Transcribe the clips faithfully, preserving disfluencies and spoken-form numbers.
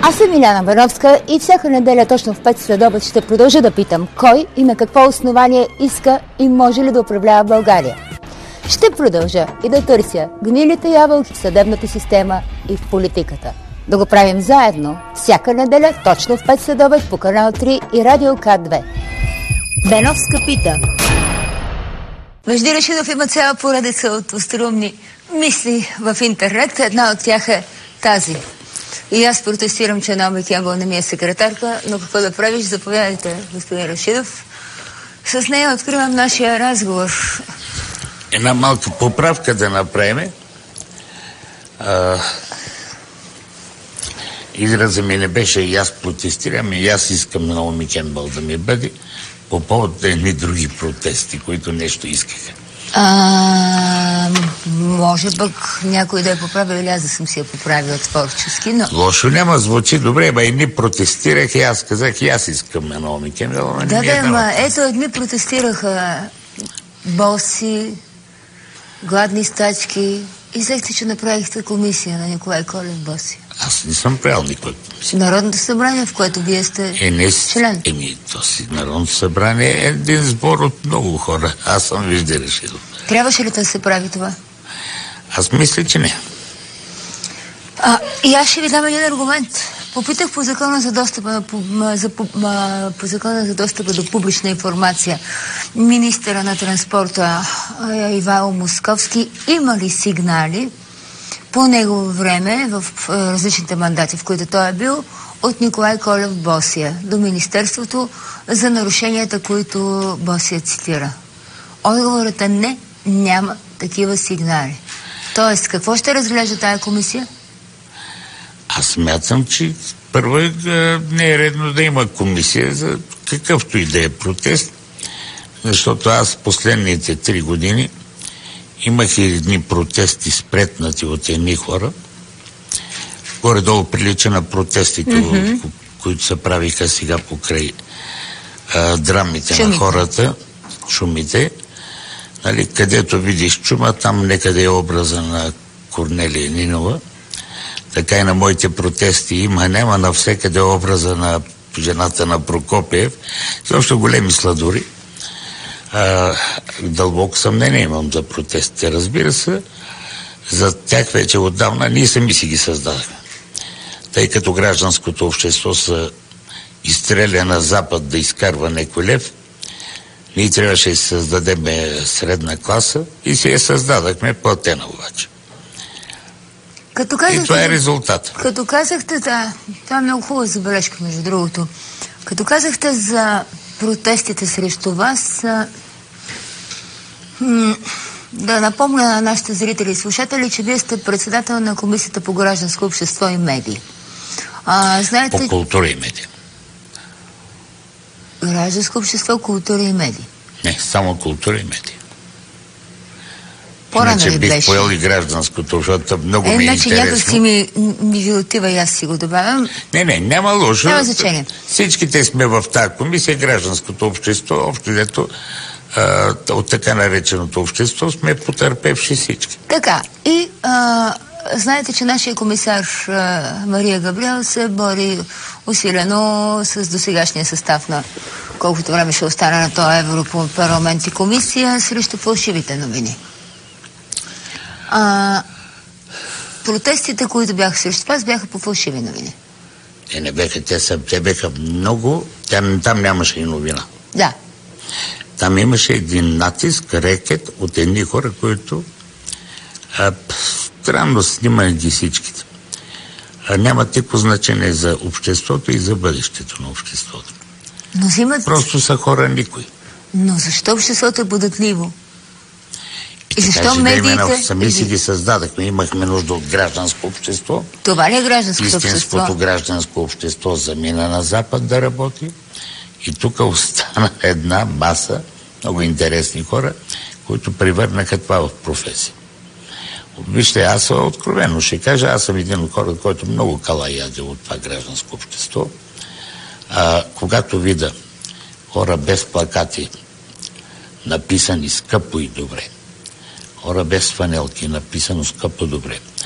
Аз съм Миляна Бановска и всяка неделя точно в пет следобед ще продължа да питам кой и на какво основание иска и може ли да управлява България. Ще продължа и да търся гнилите ябълки в съдебната система и в политиката. Да го правим заедно всяка неделя точно в пет следобед по канал три и Радио К две. Беновска пита. Вежди Рашидов има цяла поредица от остроумни мисли в интернет. Една от тях е тази. И аз протестирам, че Наоми Кембъл не ми е секретарка, но какво да правиш? Заповядайте, господин Рашидов. С нея откривам нашия разговор. Една малка поправка да направим. А, израза ми не беше и аз протестирам, и аз искам Наоми Кембъл да ми бъде по повод на едни други протести, които нещо искаха. А, може пък някой да е поправил или аз да съм си я поправила творчески, но... Лошо няма, звучи добре, ба едни протестирах и аз казах, и аз искам Наоми Кембъл. Да, да, ма ето едни протестираха боси, гладни стачки и взехте, че направихте комисия на Николай Колев боси. Аз не съм правил никой комисия. Народното събрание, в което вие сте е, не, член. Еми, то си Народното събрание е един сбор от много хора. Аз съм Вежди Рашидов. Трябваше ли да се прави това? Аз мисля, че не. А, и аз ще ви дам един аргумент. Попитах по закона за достъпа, на, по, за, по, по закона за достъпа до публична информация министъра на транспорта Ивайло Московски има ли сигнали по негово време в различните мандати, в които той е бил, от Николай Колев Босия до Министерството за нарушенията, които Босия цитира. Отговорът е не, няма такива сигнали. Тоест, какво ще разглежда тая комисия? Аз смятам, че първо е, не е редно да има комисия за какъвто и да е протест, защото аз последните три години имах и едни протести спретнати от едни хора. Горе-долу прилича на протестите, mm-hmm. които се правиха сега покрай а, драмите шумите на хората, шумите. Нали, където видиш чума, там некъде е образа на Корнелия Нинова. Така и на моите протести има, няма навсекъде образа на жената на Прокопиев. Също големи сладори. А, дълбоко съмнение имам за протестите. Разбира се, за тях вече отдавна ние сами си ги създадахме. Тъй като гражданското общество се изстреля на Запад да изкарва некой лев, ние трябваше да създадем средна класа и си я създадахме, платена обаче. Като казахте, и това е резултат. Като казахте, да, това е много хубава забележка, между другото. Като казахте за протестите срещу вас, а, м- да напомня на нашите зрители и слушатели, че вие сте председател на Комисията по гражданско общество и медии. А, знаете... По култура и медии. Гражданско общество, култура и медии. Не, само култура и медии. По-рано иначе ли бих беше? поел и гражданското, защото много е, ми е иначе интересно. някак си ми, ми ви отива и аз си го добавям. Не, не, няма лошо. Няма значение. Всичките сме в тази комисия, гражданското общество, общо дето от така нареченото общество сме потърпевши всички. Така, и а, знаете, че нашия комисар а, Мария Габриел се бори усилено с досегашния състав на колкото време ще остане на този Европарламент и комисия срещу фалшивите новини. А, протестите, които бяха срещу вас, бяха по фалшиви новини. Те не бяха, те, са, те бяха много, там, там нямаше и новина. Да. Там имаше един натиск, рекет от едни хора, които а, странно снимали ги всичките. А, нямат никакво значение за обществото и за бъдещето на обществото. Но взимат... Просто са хора никой. Но защо обществото е податливо? И защо да медиите... Именно, сами си ги създадахме. Имахме нужда от гражданско общество. Това ли е гражданското Истинското общество? Истинското гражданско общество замина на Запад да работи. И тук остана една маса много интересни хора, които превърнаха това в професия. Вижте, аз откровено ще кажа, аз съм един от хората, който много кала яде от това гражданско общество. А, когато видя хора без плакати, написани скъпо и добре, хора без фанелки, написано скъпо добре,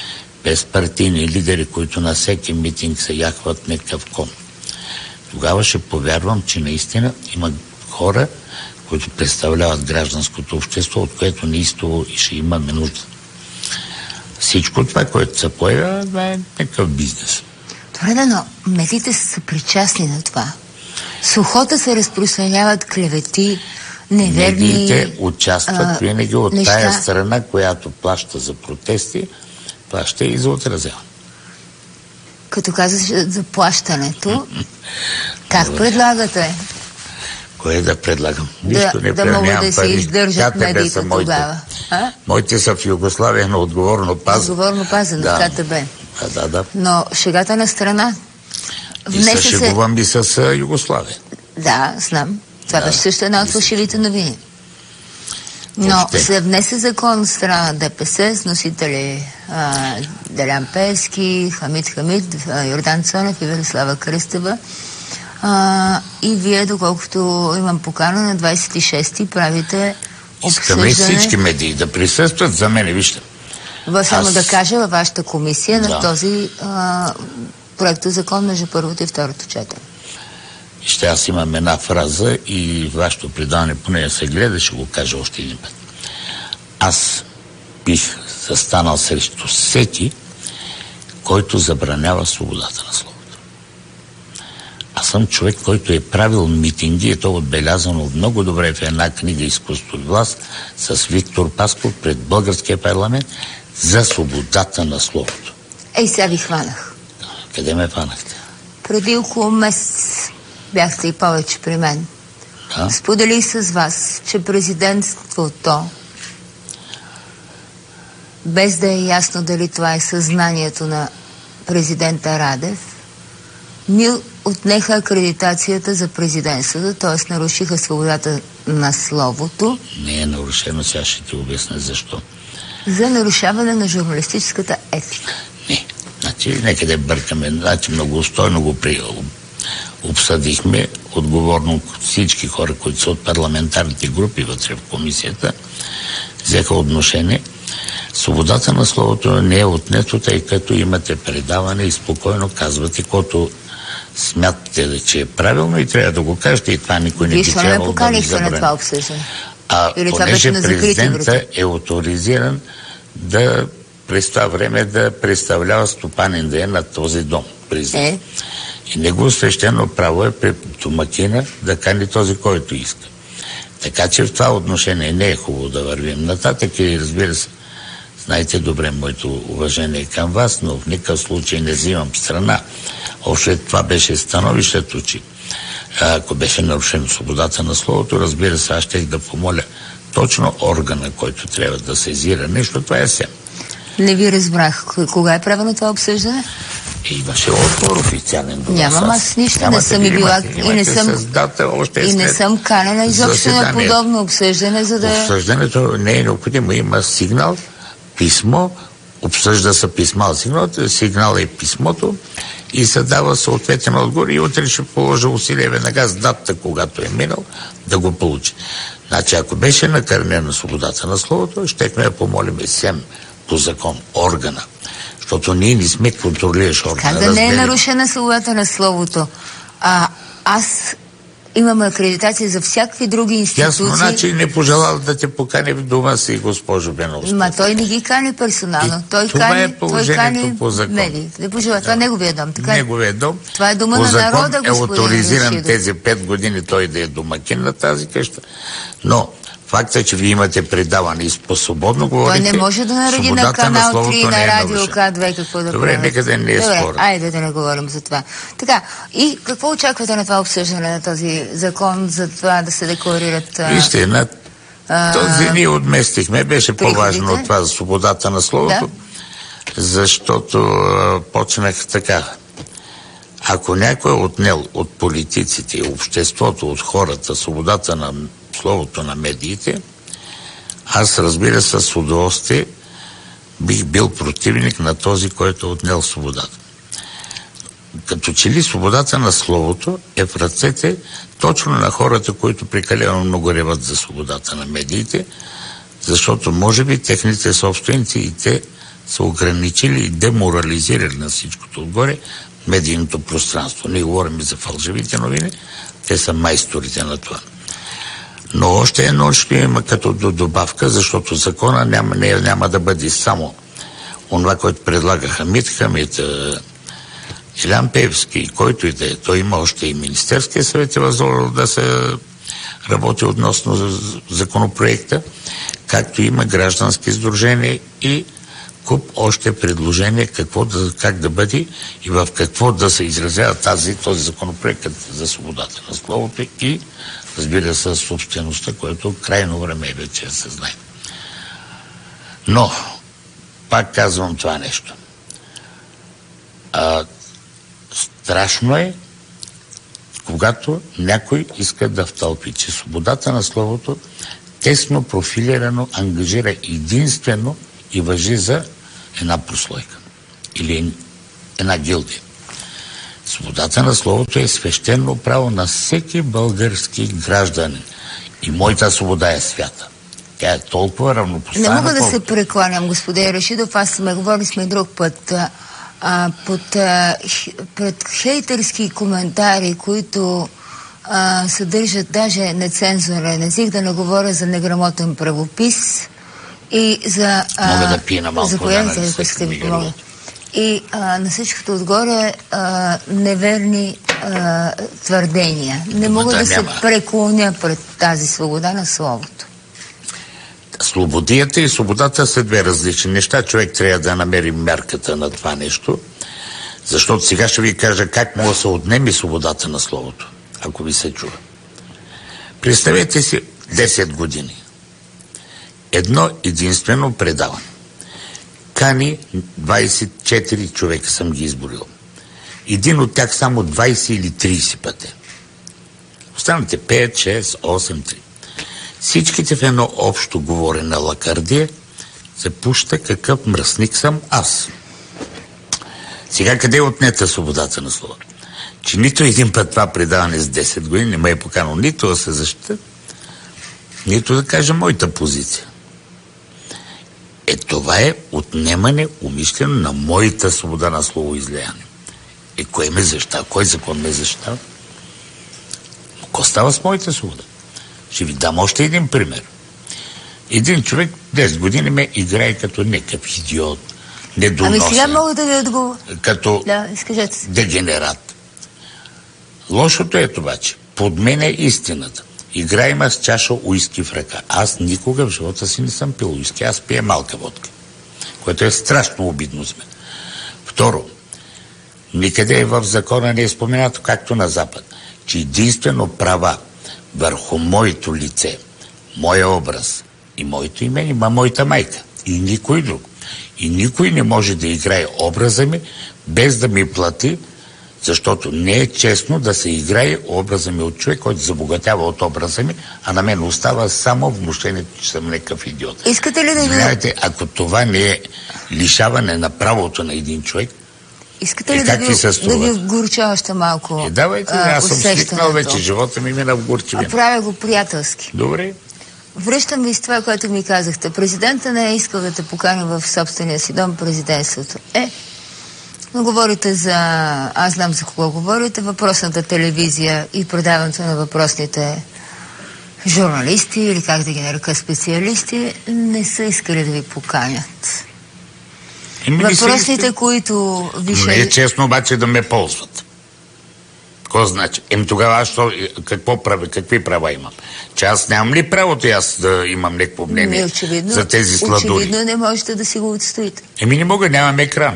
без партийни лидери, които на всеки митинг се яхват някакъв кон. Тогава ще повярвам, че наистина има хора, които представляват гражданското общество, от което неистово и ще имаме нужда. Всичко това, което се появява, това е някакъв бизнес. Добре, но медиите са причастни на това. С ухото се разпространяват клевети, неверни... Медиите участват а, винаги от неща. тая страна, която плаща за протести, плаща и за отразяване. Като казваш за плащането, как Добре. предлагате? Кое да предлагам? Нищо да, не да могат да се издържат медиите тогава. А? Моите са в Югославия, но отговорно пазен. Отговорно пазен, да. КТБ. Да, да, да. Но шегата на страна... И се шегувам и с Югославия. Да, знам. Това да. беше също една от фалшивите новини. Но Въобще. се внесе закон от страна на ДПС с носители а, Делян Пеевски, Хамид Хамид, Йордан Цонев и Велислава Кръстева. А, и вие, доколкото имам покана, на двадесет и шести правите обсъждане... Искаме всички медии да присъстват. За мен, вижте. Само Аз... да кажа във вашата комисия да. на този а, проектозакон между първото и второто четене. Ще аз имам една фраза и вашето предаване поне да се гледа, ще го кажа още един път. Аз бих застанал срещу всеки, който забранява свободата на словото. Аз съм човек, който е правил митинги, и то отбелязано много добре в една книга "Изкуство и власт" с Виктор Пасков пред българския парламент за свободата на словото. Ей, сега ви хванах. Къде ме хванахте? Преди около месец бяхте и повече при мен. Да? Споделих с вас, че президентството, без да е ясно дали това е съзнанието на президента Радев, ми отнеха акредитацията за президентството, т.е. нарушиха свободата на словото. Не е нарушено, сега ще ти обясня защо. За нарушаване на журналистическата етика. Не, значи нека да бъркаме, значи много устойно го приел. Обсъдихме отговорно всички хора, които са от парламентарните групи вътре в комисията, взеха отношение. Свободата на словото не е отнето, тъй като имате предаване и спокойно казвате, което смятате, че е правилно и трябва да го кажете, и това никой не би трябвало да ви забрани. На това обсъждане? А или понеже президента е авторизиран да през това време да представлява стопанин да е на този дом. Президент. Е? И негово свещено право е при домакина да кани този, който иска. Така че в това отношение не е хубаво да вървим нататък и разбира се, знаете добре моето уважение към вас, но в никакъв случай не взимам страна. Още това беше становището, че ако беше нарушено свободата на словото, разбира се, аз щех да помоля точно органа, който трябва да сезира нещо, това е СЕМ. Не ви разбрах. Кога е правено това обсъждане? И имаше отбор официален. Нямам аз нищо, не съм и била и не съм, дата, и не съм канена изобщо на подобно обсъждане, за да... Обсъждането не е необходимо. Има сигнал, писмо, обсъжда се писма, сигнал, сигнал е писмото и се дава съответен отговор и утре ще положа усилие веднага с датата, когато е минал, да го получи. Значи, ако беше накърнена свободата на словото, щехме да помолим СЕМ по закон, органа. Защото ние не сме контролиращ орган. Как да не е нарушена свободата на словото? А аз имам акредитация за всякакви други институции. Ясно, значи не пожелал да те покани в дома си, госпожо Беновска. Ма той не ги кани персонално. И той това кани, е положението по закон. Медии. Не пожела. Това е неговия дом. Така неговия дом. Това е дома по на народа, господин. Е авторизиран тези пет години той да е домакин на тази къща. Но факт е, че вие имате предаване и по-свободно говорите. Той не може да нареди на канал три, на радио К две, какво да Добре, нека да не е спор. Айде да не говорим за това. Така, и какво очаквате на това обсъждане на този закон, за това да се декларират... Вижте, на този ние отместихме. Беше по-важно от това за свободата на словото, да? Защото а, почнах така. Ако някой е отнел от политиците, обществото, от хората, свободата на словото на медиите, аз разбира се с удоволствие бих бил противник на този, който е отнел свободата. Като че ли свободата на словото е в ръцете точно на хората, които прекалено много реват за свободата на медиите, защото може би техните собственици и те са ограничили и деморализирали на всичкото отгоре медийното пространство. Ние говорим за фалшивите новини, те са майсторите на това. Но още едно ще има като добавка, защото закона няма, не, няма да бъде само онова, което предлага Хамид, Хамид, Илян Пеевски, който и да е. Той има още и Министерския съвет е възложил да се работи относно законопроекта, както има граждански сдружения и куп още предложения какво да, как да бъде и в какво да се изразява тази, този законопроект за свободата на словото и разбира се собствеността, което крайно време е вече се знае. Но пак казвам това нещо. А, страшно е, когато някой иска да втълпи, че свободата на словото тесно профилирано ангажира единствено и важи за една прослойка или една гилдия. Свободата на словото е свещено право на всеки български гражданин. И моята свобода е свята. Тя е толкова равнопоставена. Не мога да колко... се прекланям, господин Рашидов. Аз сме говорили сме друг път. А, под, а, пред хейтерски коментари, които а, съдържат даже нецензурен език, да не говоря за неграмотен правопис и за... А, мога да пина малко, заповядайте, да, ако сте ви помогна. И а, на всичкото отгоре а, неверни а, твърдения. Не мога да, да се преклоня пред тази свобода на словото. Свободията и свободата са две различни неща. Човек трябва да намери мярката на това нещо, защото сега ще ви кажа как може да се отнеме свободата на словото, ако ви се чува. Представете си десет години. Едно единствено предаване. Кани двайсет и четири човека съм ги изборил. Един от тях само двайсет или трийсет пъти. Останалите пет, шест, осем, три. Всичките в едно общо говорене лакардия се пуща какъв мръсник съм аз. Сега къде е отнета свободата на словото? Че нито един път това предаване с десет години не ме е поканал нито да се защита, нито да кажа моята позиция. Е, това е отнемане умишлено на моята свобода на слово излияние. Е, кое ме защитава? Кой закон ме защитава? Но какво става с моята свобода? Ще ви дам още един пример. Един човек десет години ме играе като някакъв идиот, недоносен. Ами сега мога да ви отговоря. Като да, изкажете се. Дегенерат. Лошото е това, че подменя истината. Играем с чаша уиски в ръка. Аз никога в живота си не съм пил уиски, аз пия малка водка, което е страшно обидно за мен. Второ, никъде в закона не е споменато, както на Запад, че единствено права върху моето лице, моя образ и моето име има моята майка и никой друг. И никой не може да играе образа ми без да ми плати, защото не е честно да се играе образа ми от човек, който забогатява от образа ми, а на мен остава само внушението, че съм някакъв идиот. Искате ли да ви... Знаете, ако това не е лишаване на правото на един човек, искате ли е, да, ви, да ви горча още малко? Е, давайте, а, аз съм свикнал вече, живота ми мина в горчивина. А правя го приятелски. Добре. Връщам ви с това, което ми казахте. Президента не е искал да те покани в собствения си дом, президентството. Е, но говорите за... Аз знам за кого говорите. Въпросната телевизия и предаването на въпросните журналисти, или как да ги нарека специалисти, не са искали да ви поканят. Еми, въпросните, които више... Не е честно обаче да ме ползват. Какво значи? Еми тогава аз какво прави, какви права имам? Че аз нямам ли правото аз да имам някакво мнение очевидно, за тези сладури? Очевидно не можете да си го отстоите. Еми не мога, нямам екран.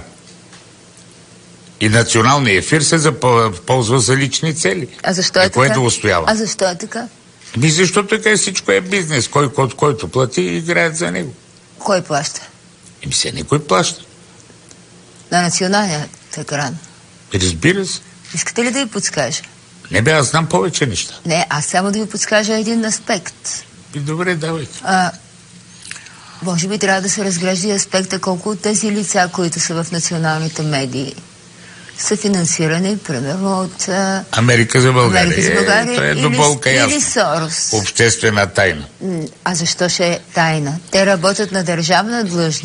И националният ефир се ползва за лични цели. А защо е така? Да устоява. А защо е така? Еми защото така всичко е бизнес. Кой, кой, който плати, играят за него. Кой плаща? Еми се никой плаща. На националния екран. Разбира се. Искате ли да ви подскажа? Не бе, аз знам повече неща. Не, аз само да ви подскажа един аспект. И добре, давайте. А, може би трябва да се разглежда и аспекта колко от тези лица, които са в националните медии, са финансирани, примерно, от а... Америка за България. Америка за България. Е, това е до болка ясно. Или Сорос. Обществена тайна. А защо ще е тайна? Те работят на държавна длъжност.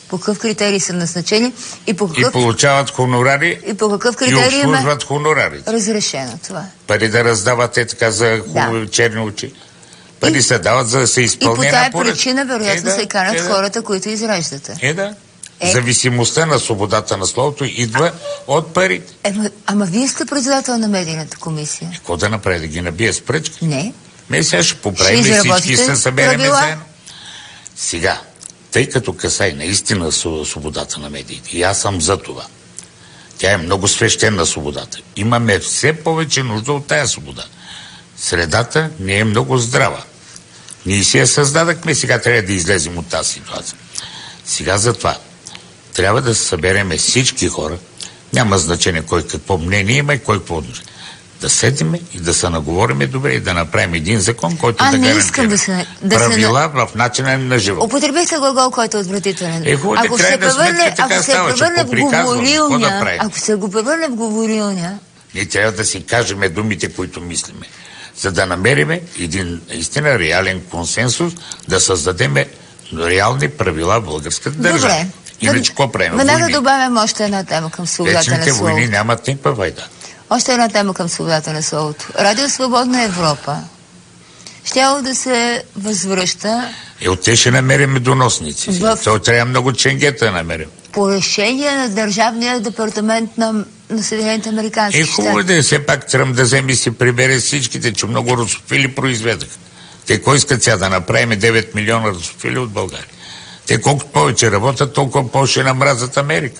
По какъв критерий са назначени и по какъв... И получават хонорари и по какъв и критерий обслужват хонорарите. Разрешено това. Пари да раздават е така за хубави Да. черни очи. Пари И- се дават за да се И изпълни по една тая поръчка. причина, вероятно, Е, да, се канят е, да. хората, които изреждате. Е, да. Е. Зависимостта на свободата на словото идва от парите. Ема, ама вие сте председател на медийната комисия. Какво да направи? Да ги набие с пръчки? Не. Ме сега ще поправим Ще всички и изработите се съберем правила? заедно. Сега, тъй като касай наистина с- свободата на медиите, и аз съм за това. Тя е много свещена свободата. Имаме все повече нужда от тая свобода. Средата не е много здрава. Ние си я създадахме, сега трябва да излезем от тази ситуация. Сега затова трябва да се събереме всички хора, няма значение кой какво мнение има и кой какво отношение. Да седиме и да се наговориме добре и да направим един закон, който А, да не гарантира искам да се- да се правила в начина на живота. Употребихте глагол, който е отвратителен. Е, хубаво, ако крайна се превърне, сметка така ако се става, че превърне в поприказвам. Какво да говорилня, правим? ако се го превърне в говорилня, Ние трябва да си кажем думите, които мислиме, за да намериме един наистина реален консенсус, да създадем реални правила в българската държава. добре. Иначе какво правим? Веднага Войни. добавям още една тема към свободата Вечните на словото. войни нямат никаква вайда. Още една тема към свободата на словото. Радио Свободна Европа щяло да се възвръща Е, от те ще намерим доносници. В- То трябва много ченгета да намерим. по решение на Държавния департамент на, на Съединените американски Е, хубаво щати. да е, все пак Тръмп да вземе и си прибере всичките, че много русофили произведаха. Те кой искат сега да направим девет милиона русофили от България? Те колкото повече работят, толкова повече намразят Америка.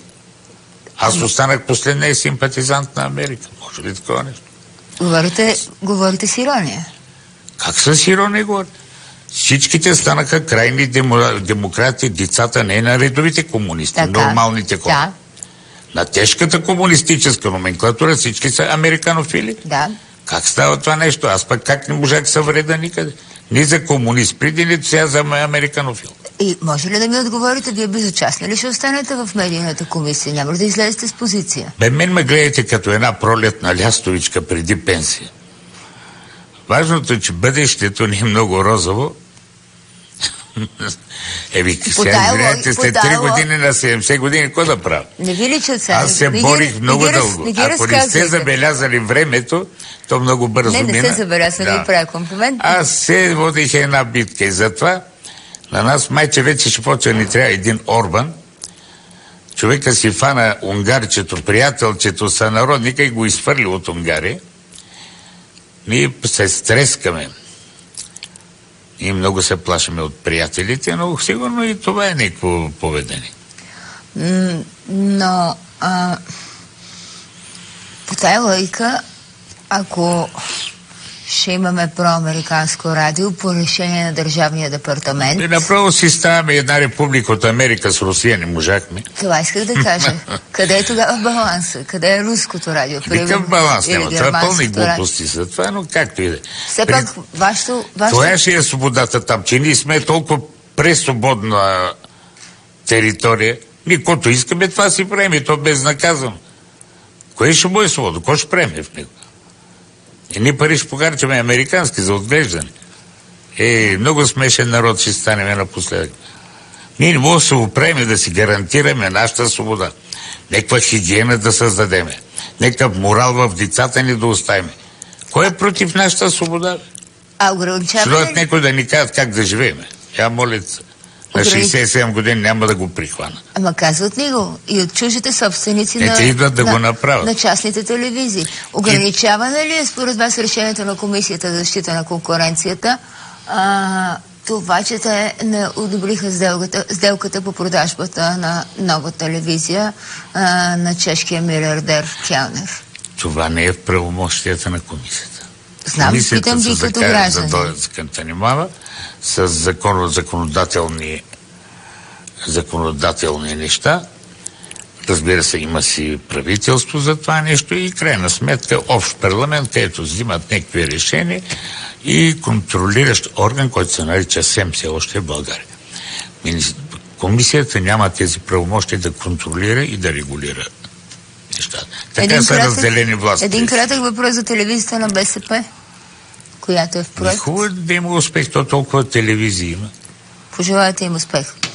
Аз останах последния симпатизант на Америка. Може ли такова нещо? Говорите, говорите с ирония. Как с ирония говорят? Всичките станаха крайни демо, демократи, децата не на редовите комунисти, Така. нормалните хора. Да, На тежката комунистическа номенклатура всички са американофили. да. Как става това нещо? Аз пък как не можах да се вреда никъде? Ни за комунист преди, нито сега за американофил. И може ли да ми отговорите, вие безучастни ли ще останете в медийната комисия? Няма ли да излезете с позиция? Бе, мен ме гледате като една пролетна лястовичка преди пенсия. Важното е, че бъдещето не е много розово. Еви, По сега тая извинете, лог- след по три тая лог- години на седемдесет години, какво да правя? Не ви личат сега. Аз се Не ги- борих не много ги раз- дълго. Не ги Ако не сте разказвайте. забелязали времето, то много бързо Не, не мина. се забелязва, да ви правя комплимент. Аз се водих една битка и затова на нас майче вече ще почва ни трябва един Орбан. Човека си фана унгарчето, приятелчето, сънародника и го изхвърли от Унгария. Ние се стрескаме. И много се плашиме от приятелите, но сигурно и това е някакво поведение. М, Но а, по тая логика, ако ще имаме проамериканско радио по решение на Държавния департамент, И направо си ставаме една република от Америка с Русия, не можахме. това исках да кажа. Къде е тогава баланса? Къде е руското радио? Никакъв баланс Или няма. Това е пълни германското радио? глупости са това, но както и да е. Все При- пак, вашето... вашето... Това ще е свободата там, че ние сме толкова пресвободна територия. Ние, който искаме, това си правим и то безнаказано. Кое ще бъде свобода? Кой ще правим в него? И ние пари ще похарчаме американски за отглеждане. Е, много смешен народ ще станем напоследък. Ние не можем да се оправим да си гарантираме нашата свобода. Неква хигиена да създадеме. Некъв морал в децата ни да оставим. Кой е против нашата свобода? А Ще ограничаване дойдат ли? някой да ни кажат как да живеем. Я моля, на Ограни- шейсет и седем години няма да го прихвана. Ама казват ни го и от чужите собственици Е, на, те идват да на, го направят. на частните телевизии. Ограничаване ли е според вас решението на Комисията за защита на конкуренцията а, това, че те не одобриха сделката, сделката по продажбата на нова телевизия а, на чешкия милиардер Келнер? Това не е в правомощията на комисията. Знам, Комисията питам се ви като закара- граждани. за да занимава с закон, законодателни, законодателни неща. Разбира се, има си правителство за това нещо и крайна сметка общ парламент, където взимат някакви решения и контролиращ орган, който се нарича СЕМ, все още в България. Мини- Комисията няма тези правомощи да контролира и да регулира нещата. Така Един са кратък- разделени власти. Един кратък въпрос за телевизията на БСП, която е в Ми проект. хубаво е да има успех, то толкова телевизии има. Пожелавайте им успех.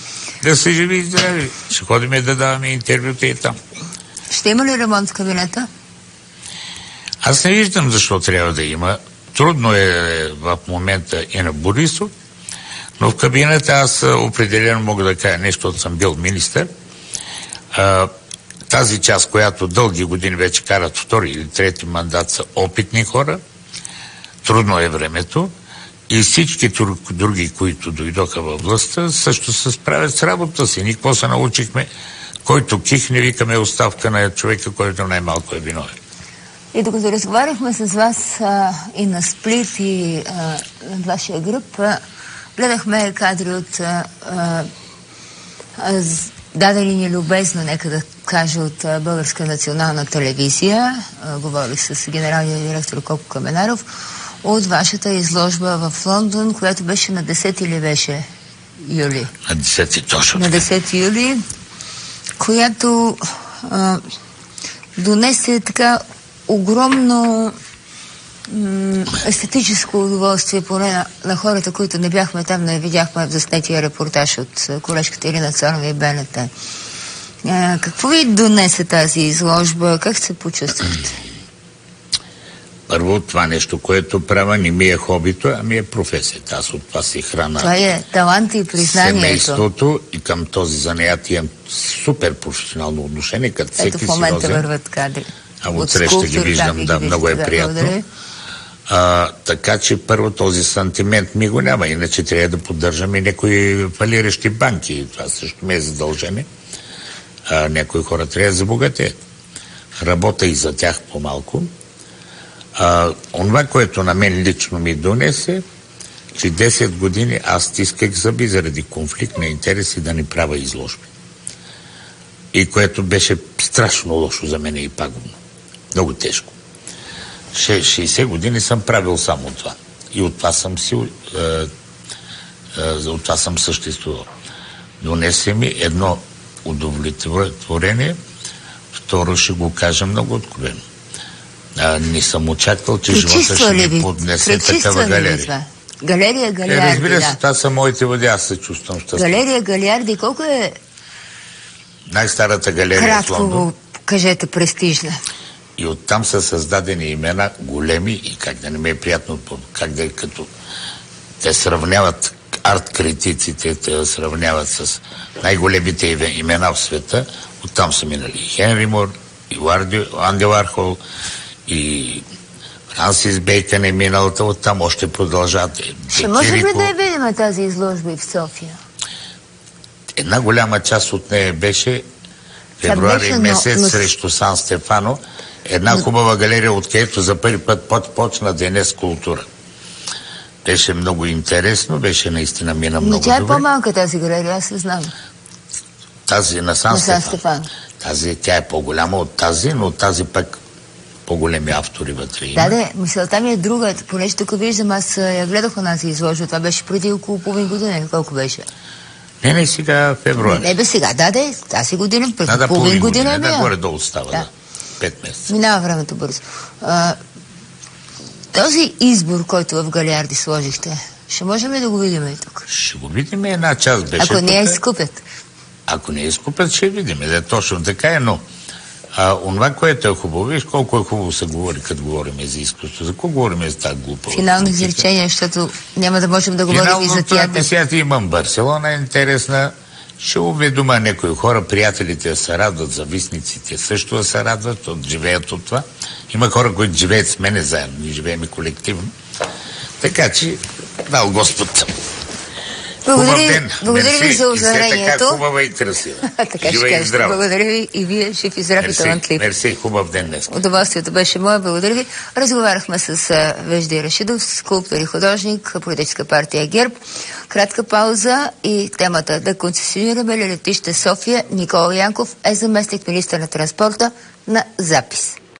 Да са живи и здрави. Ще ходиме да даваме интервюта и там. Ще има ли ремонт в кабинета? Аз не виждам защо трябва да има. Трудно е в момента и на Борисов, но в кабинета аз определено мога да кажа нещо, защото съм бил министър. А, тази част, която дълги години вече карат втори или трети мандат, са опитни хора. Трудно е времето. И всички други, които дойдоха във властта, също се справят с работа си. Ние какво се научихме? Който кихне, викаме оставка на човека, който най-малко е виновен. И докато разговаряхме с вас а, и на Сплит, и а, на вашия гръб, а, гледахме кадри от а, а, дадени ни любезно, нека да кажа, от а, Българска национална телевизия. А, говорих с генералния директор Коко Каменаров от вашата изложба в Лондон, която беше на десети или беше юли? На десети точно. На десети юли, която а, донесе така огромно м- естетическо удоволствие, поне на, на хората, които не бяхме там, не видяхме в заснетия репортаж от колежката Ирина Царова и БНТ. А, какво ви донесе тази изложба? Как се почувствахте? Първо, това нещо, което правя, не ми е хобито, а ми е професията. Аз от това си храна. Това е талант и признанието. Семейството и към този занаят имам супер професионално отношение, като всеки ето в момента сериозен. върват кадри. А отсреща ги виждам, да, да много е да, приятно. А, така че първо този сантимент ми го няма, иначе трябва да поддържаме някои фалиращи банки. Това също ми е задължение. А, някои хора трябва да забогатеят. Работа и за тях по-малко. А, онова, което на мен лично ми донесе, че десет години аз стисках зъби заради конфликт на интереси да не правя изложби. И което беше страшно лошо за мен и пагубно. Много тежко. шейсет години съм правил само това. И от това съм си е, е, от това съм съществувал. Донесе ми едно удовлетворение, второ ще го кажа много откровено. А, не съм очаквал, че живота ще ми поднесе такава галерия. Галерия Галиарди, е, разбира се, да. това са моите води, аз се чувствам щастлив. Галерия Галиарди, колко е... Най-старата галерия кратко в Лондон. Кратко кажете, престижна. И оттам са създадени имена големи и как да не ми е приятно, как да е като... Те сравняват арт-критиците, те сравняват с най-големите имена в света. Оттам са минали и Хенри Мур, и Анди Вархол, и Франсис Бейкън е миналата, оттам още продължават. Ще можем ли да я видим тази изложба и в София? Една голяма част от нея беше февруари беше, месец но, но... срещу Сан Стефано. Една но... хубава галерия, откъдето за първи път почна Денес култура. Беше много интересно, беше наистина мина много добре. Но тя е по-малка тази галерия, аз се знам. Тази на Сан, на Сан Стефано. Стефано. Тази, тя е по-голяма от тази, но тази пък по-големи автори вътре има. Да, да, мисълта ми е друга. Понеже тук виждам, аз я гледах на тази изложба. Това беше преди около половин година. Колко беше? Не, не, сега февруари. Не, не бе сега. Да, да, тази година, преди да, да, половин година. година Да, да, горе-долу става, да. да. Пет месеца. Минава времето бързо. А, този избор, който в Галиарди сложихте, ще можем ли да го видим и тук? Ще го видим, една част беше. Ако не я тук, изкупят. Ако не я изкупят, ще видим. Да, точно така е, но а, онова, което е хубаво, виж колко е хубаво се говори, като говорим за изкуство. За какво говорим за тази глупава? Финално изречение, защото няма да можем да говорим и за театър. Финално имам Барселона, е интересна. Ще уведома някои хора, приятелите да се радват, завистниците също да се радват, от, живеят от това. Има хора, които живеят с мене заедно, ние живеем и колективно. Така че, дал Господ. Благодаря, благодаря ви за озарението. И все така хубава и красива. Така ще кажете. Благодаря ви и вие, жив и здрав и талантлив. Мерси, хубав ден днес. Удоволствието беше мое. Благодаря ви. Разговаряхме с Вежди Рашидов, скулптор и художник, политическа партия ГЕРБ. Кратка пауза и темата да концесионираме ли летище София. Никола Янков е заместник министър на транспорта на Запис.